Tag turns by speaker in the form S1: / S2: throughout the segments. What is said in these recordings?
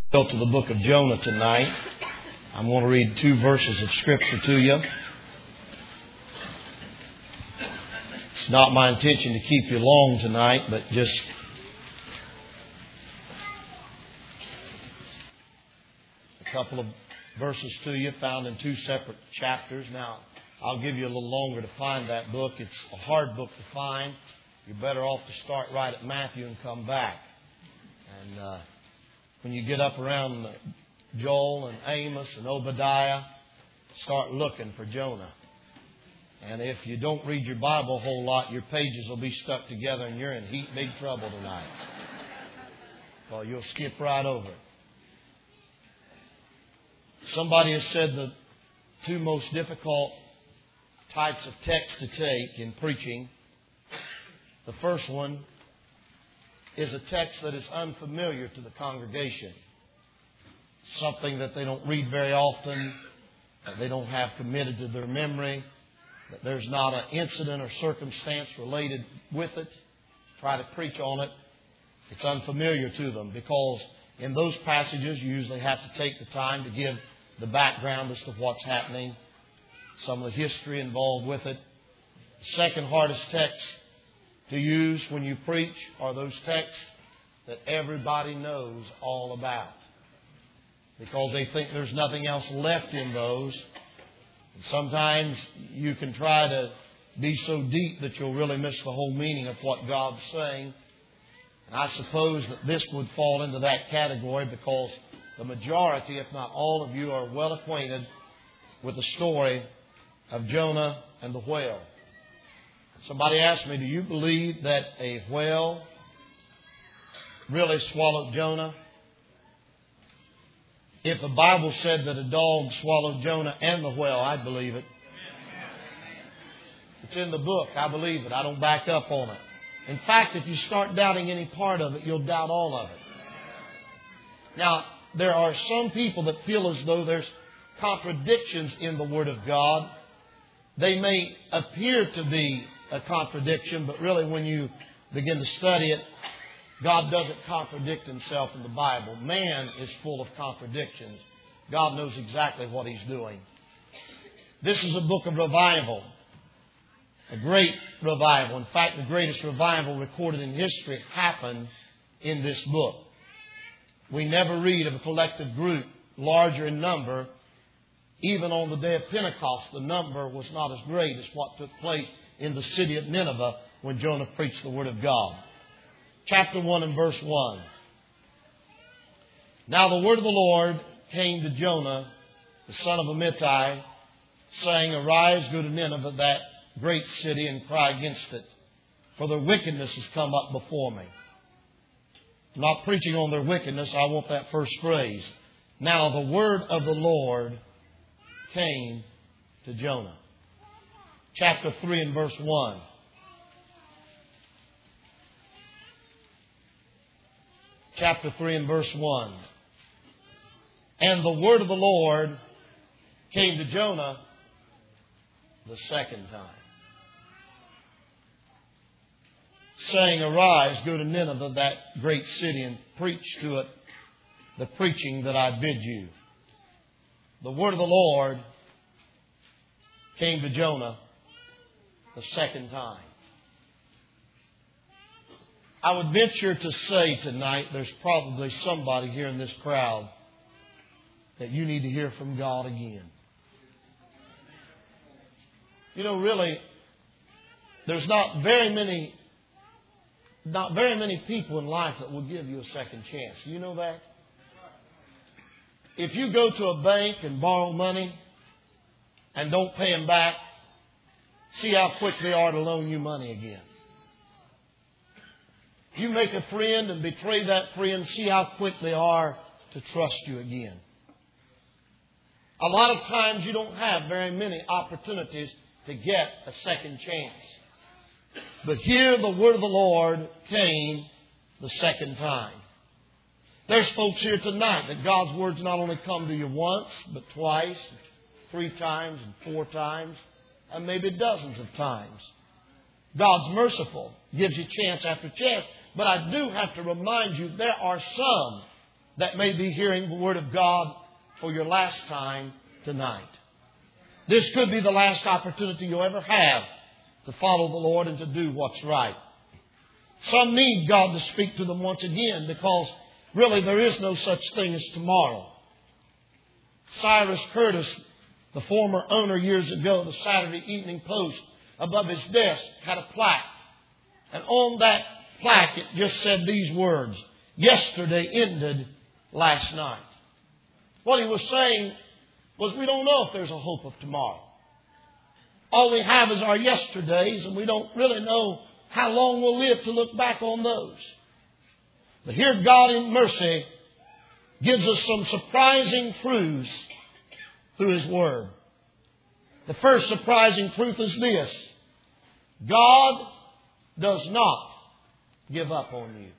S1: Go to the book of Jonah tonight. I'm going to read 2 verses of Scripture to you. It's not my intention to keep you long tonight, but just a couple of verses to you found in 2 separate chapters. Now, I'll give you a little longer to find that book. It's a hard book to find. You're better off to start right at Matthew and come back. And when you get up around Joel and Amos and Obadiah, start looking for Jonah. And if you don't read your Bible a whole lot, your pages will be stuck together and you're in big trouble tonight. Well, you'll skip right over it. Somebody has said the 2 most difficult types of text to take in preaching. The first one is a text that is unfamiliar to the congregation. Something that they don't read very often, that they don't have committed to their memory, that there's not an incident or circumstance related with it. Try to preach on it. It's unfamiliar to them because in those passages you usually have to take the time to give the background as to what's happening, some of the history involved with it. The second hardest text to use when you preach are those texts that everybody knows all about, because they think there's nothing else left in those. And sometimes you can try to be so deep that you'll really miss the whole meaning of what God's saying. And I suppose that this would fall into that category because the majority, if not all of you, are well acquainted with the story of Jonah and the whale. Somebody asked me, do you believe that a whale really swallowed Jonah? If the Bible said that a dog swallowed Jonah and the whale, I'd believe it. It's in the book. I believe it. I don't back up on it. In fact, if you start doubting any part of it, you'll doubt all of it. Now, there are some people that feel as though there's contradictions in the Word of God. They may appear to be a contradiction, but really when you begin to study it, God doesn't contradict Himself in the Bible. Man is full of contradictions. God knows exactly what He's doing. This is a book of revival. A great revival. In fact, the greatest revival recorded in history happened in this book. We never read of a collective group larger in number. Even on the day of Pentecost, the number was not as great as what took place in the city of Nineveh when Jonah preached the Word of God. Chapter 1 and verse 1. Now the word of the Lord came to Jonah, the son of Amittai, saying, Arise, go to Nineveh, that great city, and cry against it, for their wickedness has come up before me. I'm not preaching on their wickedness. I want that first phrase. Now the word of the Lord came to Jonah. Chapter 3 and verse 1. Chapter 3 and verse 1. And the word of the Lord came to Jonah the second time, saying, Arise, go to Nineveh, that great city, and preach to it the preaching that I bid you. The word of the Lord came to Jonah the second time. I would venture to say tonight there's probably somebody here in this crowd that you need to hear from God again. You know, really, there's not very many people in life that will give you a second chance. You know that? If you go to a bank and borrow money and don't pay them back, see how quick they are to loan you money again. You make a friend and betray that friend, see how quick they are to trust you again. A lot of times you don't have very many opportunities to get a second chance. But here the word of the Lord came the second time. There's folks here tonight that God's words not only come to you once, but twice, 3 times, and 4 times, and maybe dozens of times. God's merciful, gives you chance after chance. But I do have to remind you, there are some that may be hearing the Word of God for your last time tonight. This could be the last opportunity you'll ever have to follow the Lord and to do what's right. Some need God to speak to them once again because really there is no such thing as tomorrow. Cyrus Curtis, the former owner years ago of the Saturday Evening Post, above his desk had a plaque. And on that plaque it just said these words, "Yesterday ended last night." What he was saying was we don't know if there's a hope of tomorrow. All we have is our yesterdays, and we don't really know how long we'll live to look back on those. But here God in mercy gives us some surprising truths through His Word. The first surprising truth is this: God does not give up on you.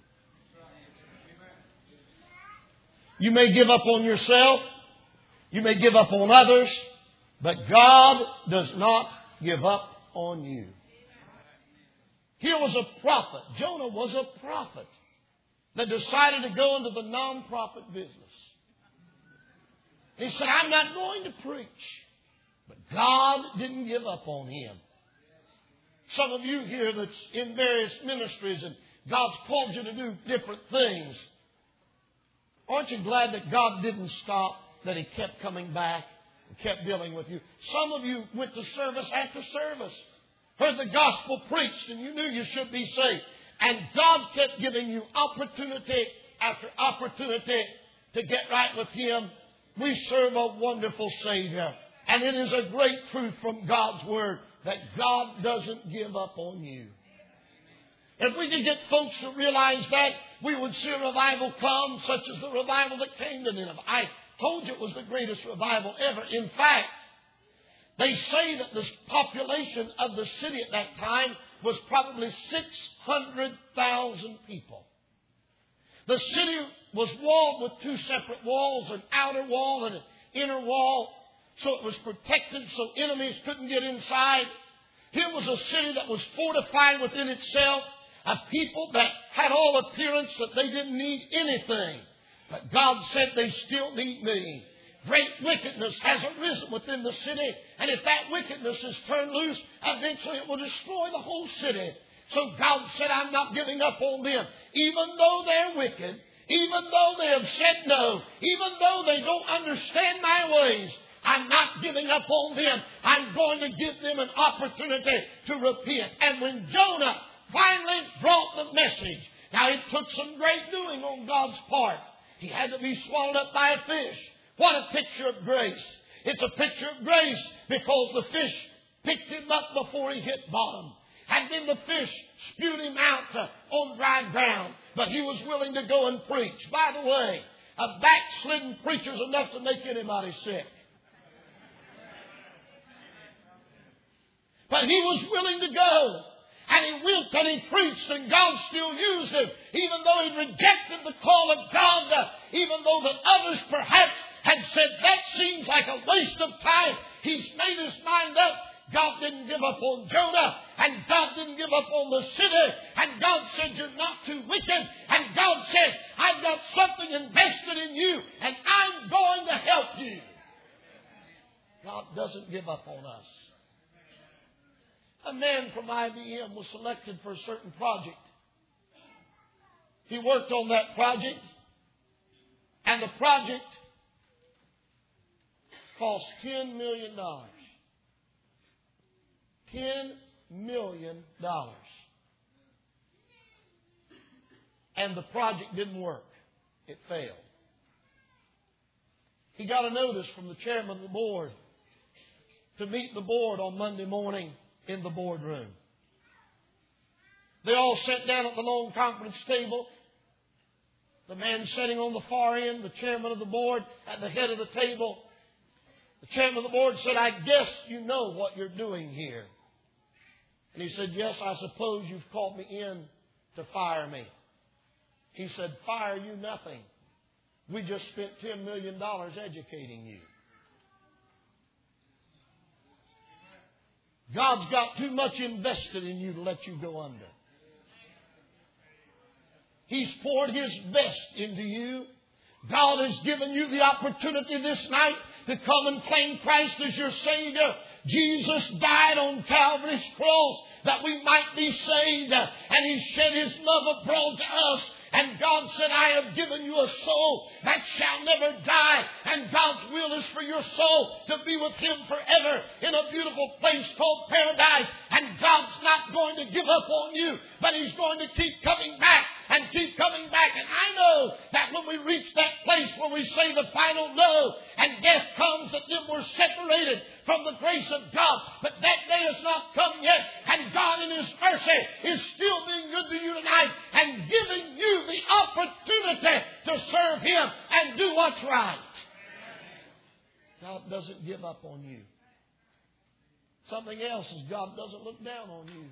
S1: You may give up on yourself. You may give up on others. But God does not give up on you. Here was a prophet. Jonah was a prophet that decided to go into the non-profit business. He said, "I'm not going to preach." But God didn't give up on him. Some of you here that's in various ministries and God's called you to do different things. Aren't you glad that God didn't stop, that He kept coming back and kept dealing with you? Some of you went to service after service, heard the gospel preached, and you knew you should be saved. And God kept giving you opportunity after opportunity to get right with Him. We serve a wonderful Savior. And it is a great truth from God's Word that God doesn't give up on you. If we could get folks to realize that, we would see a revival come, such as the revival that came to Nineveh. I told you it was the greatest revival ever. In fact, they say that the population of the city at that time was probably 600,000 people. The city was walled with two separate walls, an outer wall and an inner wall. So it was protected so enemies couldn't get inside. Here was a city that was fortified within itself. A people that had all appearance that they didn't need anything. But God said they still need me. Great wickedness has arisen within the city. And if that wickedness is turned loose, eventually it will destroy the whole city. So God said, I'm not giving up on them. Even though they're wicked, even though they have said no, even though they don't understand my ways, I'm not giving up on them. I'm going to give them an opportunity to repent. And when Jonah finally brought the message, now it took some great doing on God's part. He had to be swallowed up by a fish. What a picture of grace. It's a picture of grace because the fish picked him up before he hit bottom. And then the fish spewed him out on dry ground. But he was willing to go and preach. By the way, a backslidden preacher is enough to make anybody sick. But he was willing to go. And he went and he preached, and God still used him. Even though he rejected the call of God, even though that others perhaps had said, that seems like a waste of time. He's made his mind up. God didn't give up on Jonah, and God didn't give up on the city. And God said, you're not too wicked. And God says, I've got something invested in you, and I'm going to help you. God doesn't give up on us. A man from IBM was selected for a certain project. He worked on that project, and the project cost $10 million. $10 million. And the project didn't work. It failed. He got a notice from the chairman of the board to meet the board on Monday morning in the boardroom. They all sat down at the long conference table. The man sitting on the far end, the chairman of the board at the head of the table. The chairman of the board said, I guess you know what you're doing here. And he said, yes, I suppose you've called me in to fire me. He said, fire you nothing. We just spent $10 million educating you. God's got too much invested in you to let you go under. He's poured His best into you. God has given you the opportunity this night to come and claim Christ as your Savior. Jesus died on Calvary's cross that we might be saved. And He shed His love abroad to us. And God said, I have given you a soul that shall never die. And God's will is for your soul to be with Him forever in a beautiful place called paradise. And God's not going to give up on you, but He's going to keep coming back and keep coming back. And I know that when we reach that place where we say the final no and death comes, that then we're separated from the grace of God. But that day has not come yet. And God in His mercy is still being good to you tonight and giving you the opportunity to serve Him and do what's right. God doesn't give up on you. Something else is God doesn't look down on you.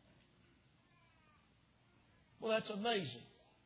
S1: Well, that's amazing.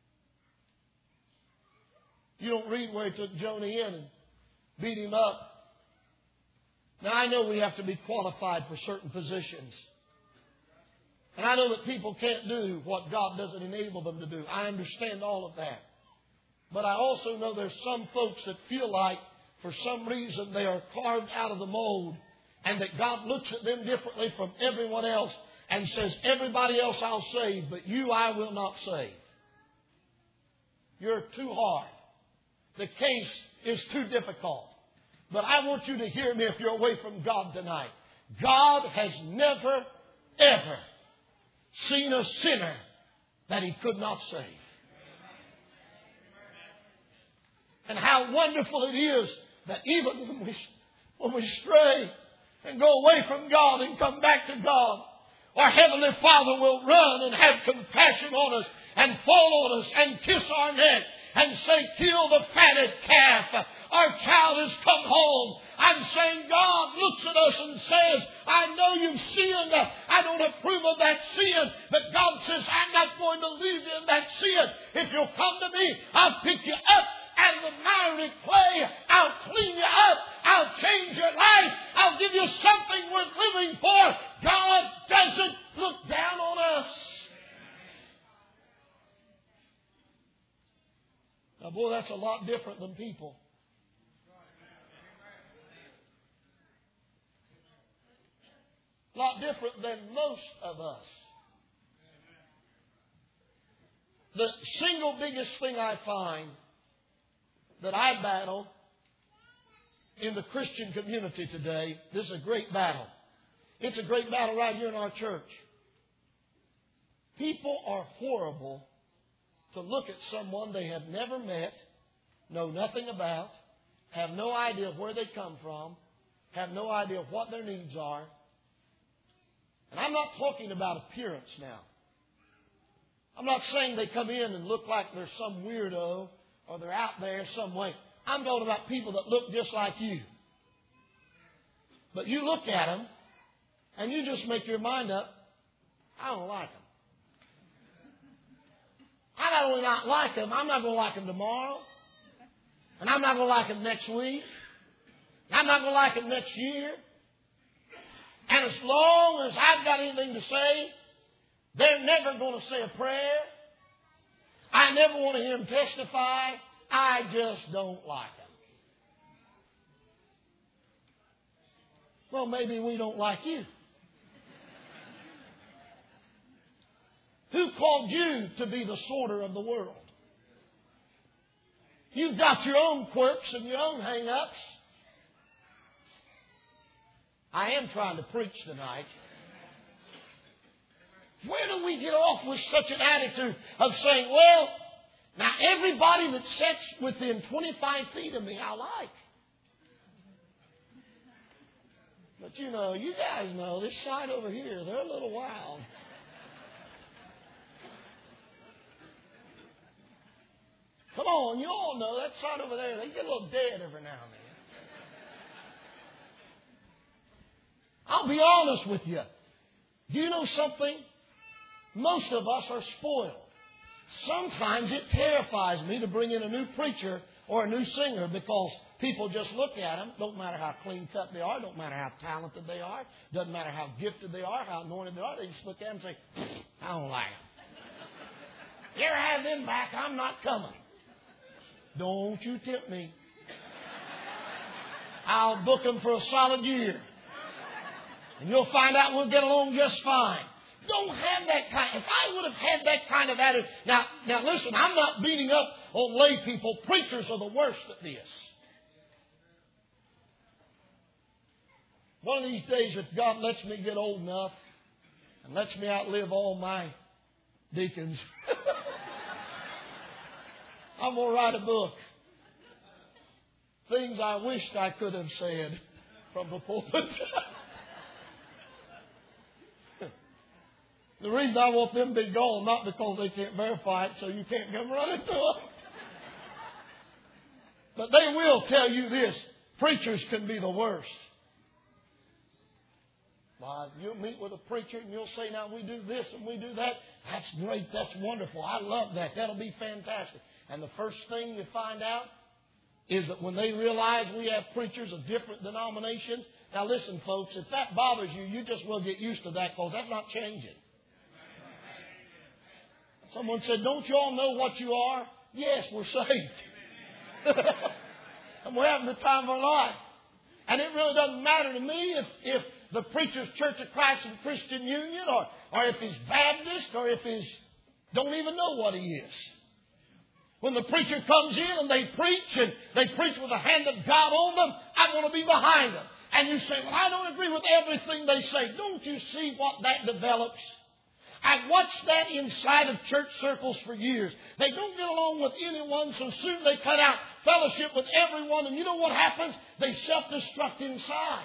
S1: You don't read where He took Jonah in and beat him up. Now, I know we have to be qualified for certain positions. And I know that people can't do what God doesn't enable them to do. I understand all of that. But I also know there's some folks that feel like for some reason they are carved out of the mold and that God looks at them differently from everyone else and says, everybody else I'll save, but you I will not save. You're too hard. The case is too difficult. But I want you to hear me if you're away from God tonight. God has never, ever seen a sinner that He could not save. And how wonderful it is that even when we stray and go away from God and come back to God, our Heavenly Father will run and have compassion on us and fall on us and kiss our neck and say, kill the fatted calf. Our child has come home. I'm saying God looks at us and says, I know you've sinned. I don't approve of that sin. But God says, I'm not going to leave you in that sin. If you'll come to me, I'll pick you up out of the miry clay. I'll clean you up. I'll change your life. I'll give you something worth living for. God doesn't look down on us. Now, boy, that's a lot different than people. A lot different than most of us. The single biggest thing I find that I battle in the Christian community today, this is a great battle. It's a great battle right here in our church. People are horrible to look at someone they have never met, know nothing about, have no idea where they come from, have no idea what their needs are. And I'm not talking about appearance now. I'm not saying they come in and look like they're some weirdo or they're out there some way. I'm talking about people that look just like you. But you look at them and you just make your mind up, I don't like them. I not only not like them, I'm not going to like them tomorrow. And I'm not going to like them next week. And I'm not going to like them next year. And as long as I've got anything to say, they're never going to say a prayer. I never want to hear them testify. I just don't like them. Well, maybe we don't like you. Who called you to be the sorter of the world? You've got your own quirks and your own hang-ups. I am trying to preach tonight. Where do we get off with such an attitude of saying, well, now everybody that sits within 25 feet of me I like. But you know, you guys know, this side over here, they're a little wild. Come on, you all know that side over there, they get a little dead every now and then. I'll be honest with you. Do you know something? Most of us are spoiled. Sometimes it terrifies me to bring in a new preacher or a new singer because people just look at them. Don't matter how clean cut they are. Don't matter how talented they are. Doesn't matter how gifted they are, how anointed they are. They just look at them and say, I don't like them. You ever have them back? I'm not coming. Don't you tempt me. I'll book them for a solid year. And you'll find out we'll get along just fine. Don't have that kind. If I would have had that kind of attitude. Now listen, I'm not beating up on lay people. Preachers are the worst at this. One of these days, if God lets me get old enough and lets me outlive all my deacons, I'm going to write a book. Things I wished I could have said from the pulpit. The reason I want them to be gone, not because they can't verify it, so you can't come running to them. But they will tell you this. Preachers can be the worst. Well, you'll meet with a preacher and you'll say, now we do this and we do that. That's great. That's wonderful. I love that. That'll be fantastic. And the first thing you find out is that when they realize we have preachers of different denominations. Now listen, folks, if that bothers you, you just will get used to that because that's not changing. Someone said, don't you all know what you are? Yes, we're saved. And we're having the time of our life. And it really doesn't matter to me if the preacher's Church of Christ and Christian Union or if he's Baptist or if he's don't even know what he is. When the preacher comes in and they preach with the hand of God on them, I want to be behind them. And you say, well, I don't agree with everything they say. Don't you see what that develops? I've watched that inside of church circles for years. They don't get along with anyone, so soon they cut out fellowship with everyone. And you know what happens? They self-destruct inside.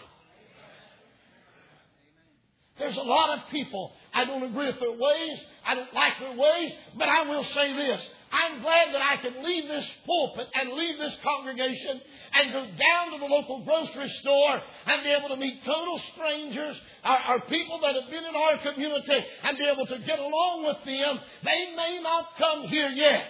S1: There's a lot of people. I don't agree with their ways. I don't like their ways. But I will say this. I'm glad that I can leave this pulpit and leave this congregation and go down to the local grocery store and be able to meet total strangers or people that have been in our community and be able to get along with them. They may not come here yet.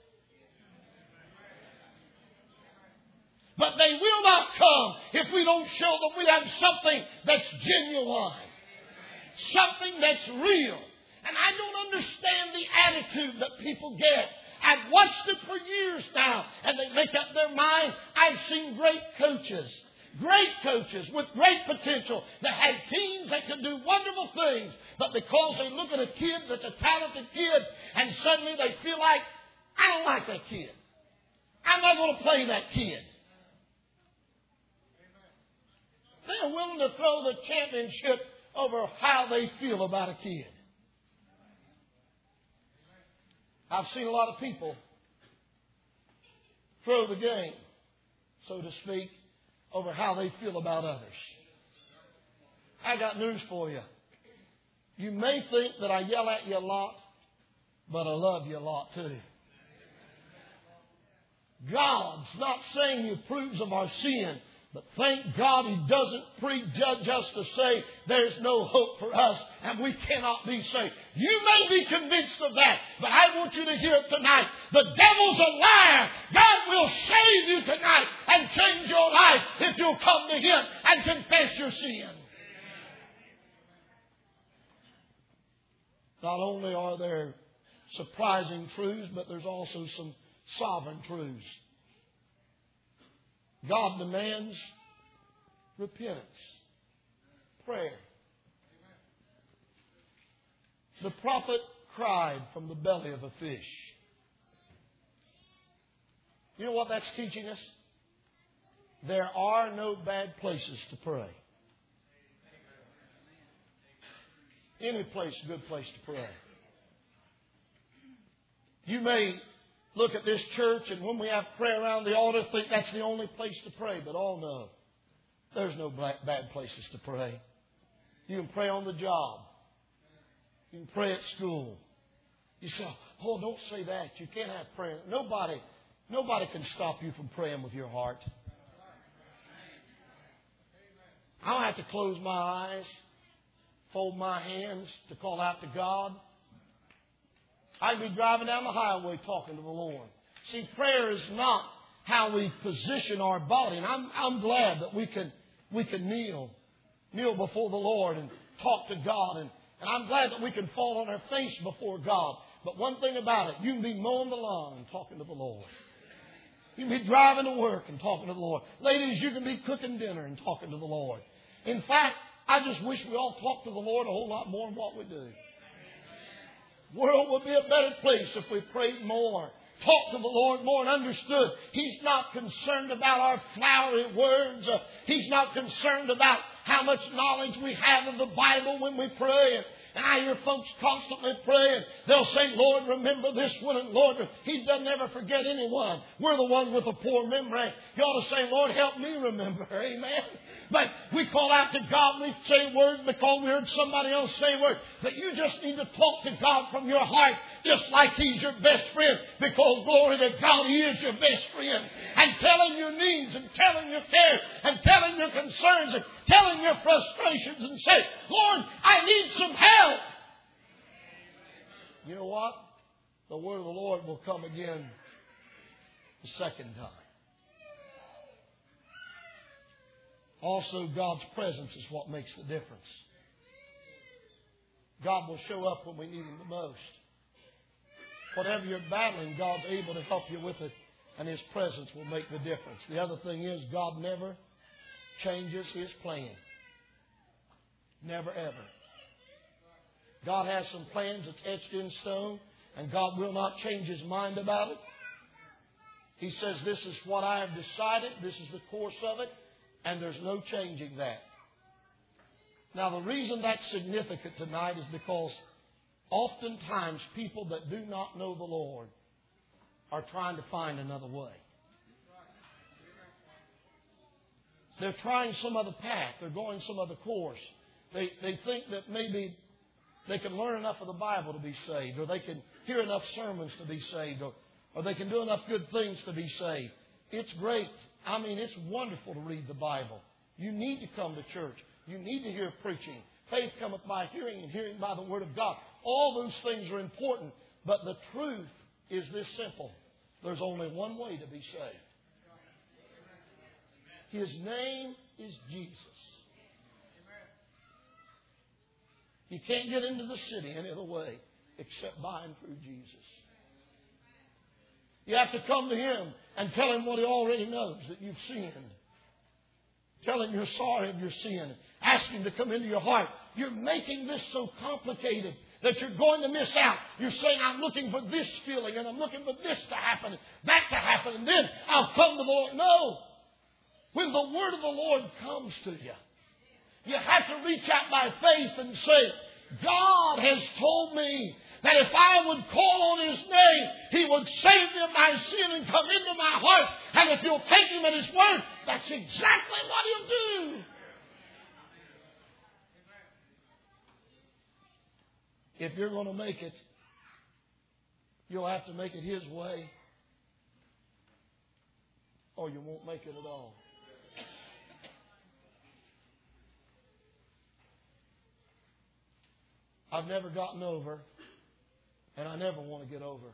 S1: But they will not come if we don't show them we have something that's genuine. Something that's real. And I don't understand the attitude that people get. I've watched it for years now, and they make up their mind. I've seen great coaches with great potential that had teams that could do wonderful things. But because they look at a kid that's a talented kid, and suddenly they feel like, I don't like that kid. I'm not going to play that kid. They're willing to throw the championship over how they feel about a kid. I've seen a lot of people throw the game, so to speak, over how they feel about others. I got news for you. You may think that I yell at you a lot, but I love you a lot too. God's not saying He approves of our sin. But thank God He doesn't prejudge us to say there's no hope for us and we cannot be saved. You may be convinced of that, but I want you to hear it tonight. The devil's a liar. God will save you tonight and change your life if you'll come to Him and confess your sin. Not only are there surprising truths, but there's also some sovereign truths. God demands repentance, prayer. The prophet cried from the belly of a fish. You know what that's teaching us? There are no bad places to pray. Any place is a good place to pray. You may look at this church and when we have prayer around the altar, think that's the only place to pray. But oh no, there's no bad places to pray. You can pray on the job. You can pray at school. You say, oh, don't say that. You can't have prayer. Nobody can stop you from praying with your heart. I don't have to close my eyes, fold my hands to call out to God. I can be driving down the highway talking to the Lord. See, prayer is not how we position our body. And I'm glad that we can kneel before the Lord and talk to God. And I'm glad that we can fall on our face before God. But one thing about it, you can be mowing the lawn and talking to the Lord. You can be driving to work and talking to the Lord. Ladies, you can be cooking dinner and talking to the Lord. In fact, I just wish we all talked to the Lord a whole lot more than what we do. The world would be a better place if we prayed more, talked to the Lord more, and understood He's not concerned about our flowery words. He's not concerned about how much knowledge we have of the Bible when we pray. And I hear folks constantly praying. They'll say, Lord, remember this one. And Lord, He doesn't ever forget anyone. We're the ones with a poor memory. You ought to say, Lord, help me remember. Amen. But we call out to God. We say words because we heard somebody else say words. But you just need to talk to God from your heart just like He's your best friend. Because glory to God, He is your best friend. And tell Him your needs and tell Him your cares and tell Him your concerns and tell Him your frustrations and say, Lord, I need some help. You know what? The word of the Lord will come again the second time. Also, God's presence is what makes the difference. God will show up when we need Him the most. Whatever you're battling, God's able to help you with it, and His presence will make the difference. The other thing is, God never changes His plan. Never, ever. God has some plans that's etched in stone, and God will not change His mind about it. He says, this is what I have decided. This is the course of it. And there's no changing that. Now, the reason that's significant tonight is because oftentimes people that do not know the Lord are trying to find another way. They're trying some other path. They're going some other course. They think that maybe they can learn enough of the Bible to be saved, or they can hear enough sermons to be saved, or they can do enough good things to be saved. It's great. I mean, it's wonderful to read the Bible. You need to come to church. You need to hear preaching. Faith cometh by hearing, and hearing by the Word of God. All those things are important. But the truth is this simple. There's only one way to be saved. His name is Jesus. You can't get into the city any other way except by and through Jesus. You have to come to Him and tell Him what He already knows, that you've sinned. Tell Him you're sorry of your sin. Ask Him to come into your heart. You're making this so complicated that you're going to miss out. You're saying, I'm looking for this feeling, and I'm looking for this to happen, and that to happen, and then I'll come to the Lord. No. When the Word of the Lord comes to you, you have to reach out by faith and say, God has told me that if I would call on His name, He would save me of my sin and come into my heart. And if you'll take Him at His word, that's exactly what He'll do. If you're going to make it, you'll have to make it His way, or you won't make it at all. I've never gotten over, and I never want to get over,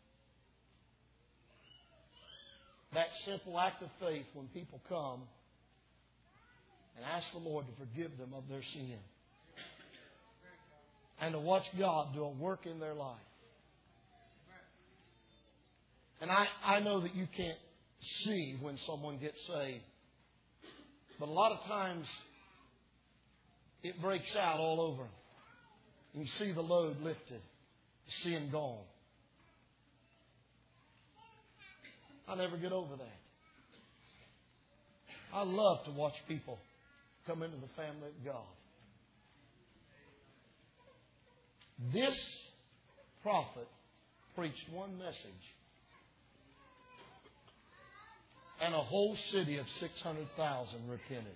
S1: that simple act of faith when people come and ask the Lord to forgive them of their sin, and to watch God do a work in their life. And I know that you can't see when someone gets saved, but a lot of times it breaks out all over them. You see the load lifted, the sin gone. I never get over that. I love to watch people come into the family of God. This prophet preached one message, and a whole city of 600,000 repented.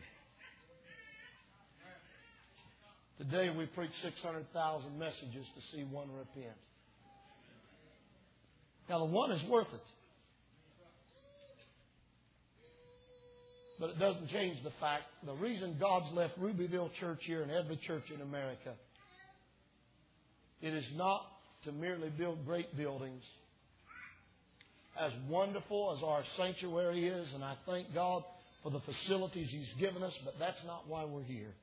S1: Today we preach 600,000 messages to see one repent. Now the one is worth it. But it doesn't change the fact, the reason God's left Rubyville Church here and every church in America, it is not to merely build great buildings. As wonderful as our sanctuary is, and I thank God for the facilities He's given us, but that's not why we're here.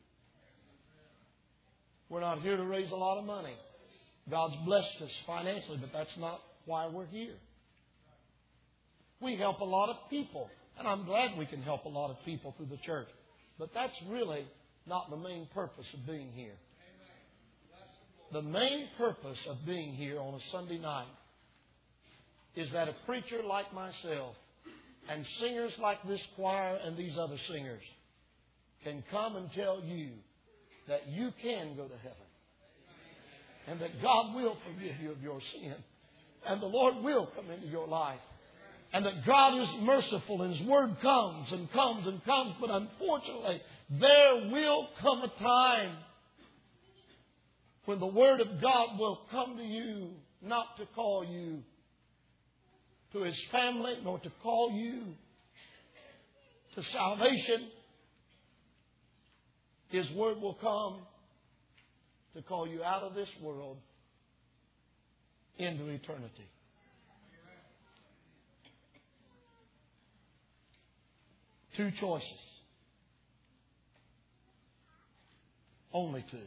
S1: We're not here to raise a lot of money. God's blessed us financially, but that's not why we're here. We help a lot of people. And I'm glad we can help a lot of people through the church. But that's really not the main purpose of being here. The main purpose of being here on a Sunday night is that a preacher like myself and singers like this choir and these other singers can come and tell you that you can go to heaven. And that God will forgive you of your sin. And the Lord will come into your life. And that God is merciful and His Word comes and comes and comes. But unfortunately, there will come a time when the Word of God will come to you, not to call you to His family, nor to call you to salvation. His Word will come to call you out of this world into eternity. Two choices. Only two.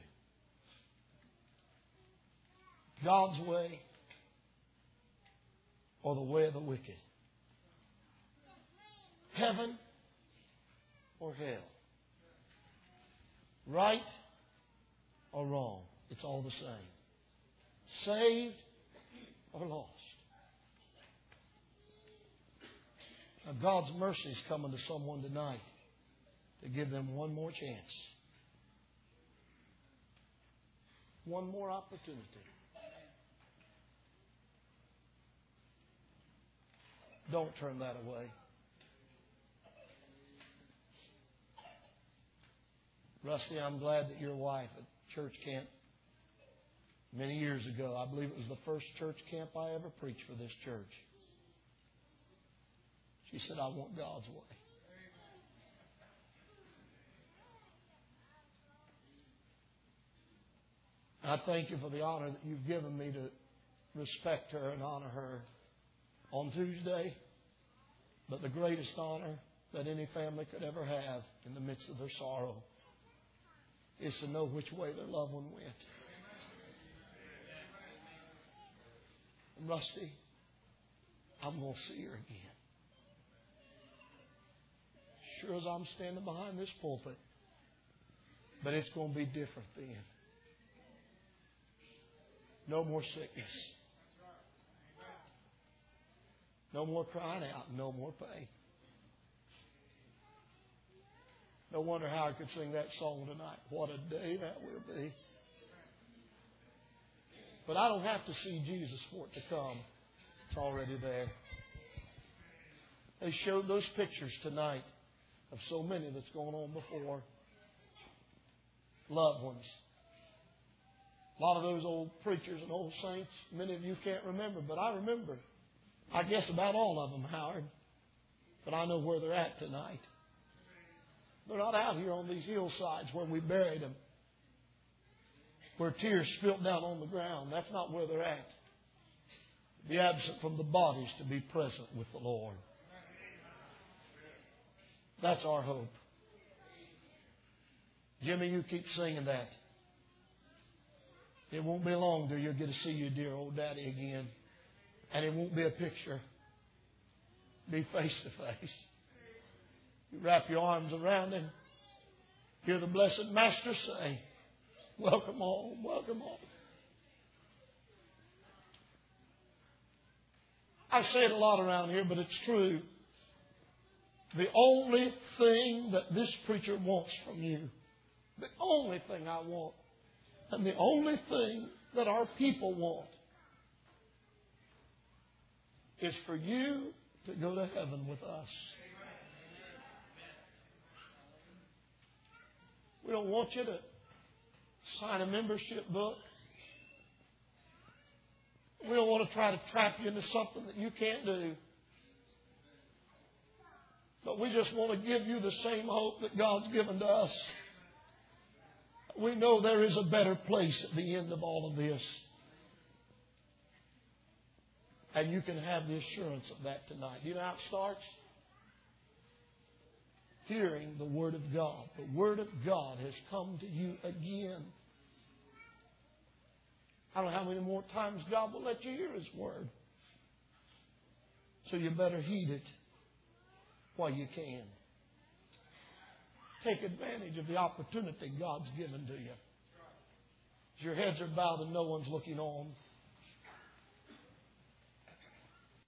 S1: God's way or the way of the wicked. Heaven or hell. Right or wrong. It's all the same. Saved or lost. Now God's mercy is coming to someone tonight to give them one more chance. One more opportunity. Don't turn that away. Rusty, I'm glad that your wife at church camp many years ago, I believe it was the first church camp I ever preached for this church. She said, I want God's way. I thank you for the honor that you've given me to respect her and honor her on Tuesday. But the greatest honor that any family could ever have in the midst of their sorrow is to know which way their loved one went. And Rusty, I'm going to see her again. Sure as I'm standing behind this pulpit. But it's going to be different then. No more sickness. No more crying out. No more pain. No wonder how I could sing that song tonight. What a day that will be. But I don't have to see Jesus for it to come. It's already there. They showed those pictures tonight of so many that's gone on before. Loved ones. A lot of those old preachers and old saints, many of you can't remember, but I remember. I guess about all of them, Howard. But I know where they're at tonight. They're not out here on these hillsides where we buried them, where tears spilt down on the ground. That's not where they're at. To be absent from the bodies, to be present with the Lord. That's our hope. Jimmy, you keep singing that. It won't be long till you'll get to see your dear old daddy again. And it won't be a picture. Be face to face. You wrap your arms around him. Hear the blessed Master say, welcome home, welcome home. I say it a lot around here, but it's true. The only thing that this preacher wants from you, the only thing I want, and the only thing that our people want, is for you to go to heaven with us. We don't want you to sign a membership book. We don't want to try to trap you into something that you can't do. But we just want to give you the same hope that God's given to us. We know there is a better place at the end of all of this. And you can have the assurance of that tonight. You know how it starts? Hearing the Word of God. The Word of God has come to you again. I don't know how many more times God will let you hear His Word. So you better heed it while you can. Take advantage of the opportunity God's given to you. As your heads are bowed and no one's looking on,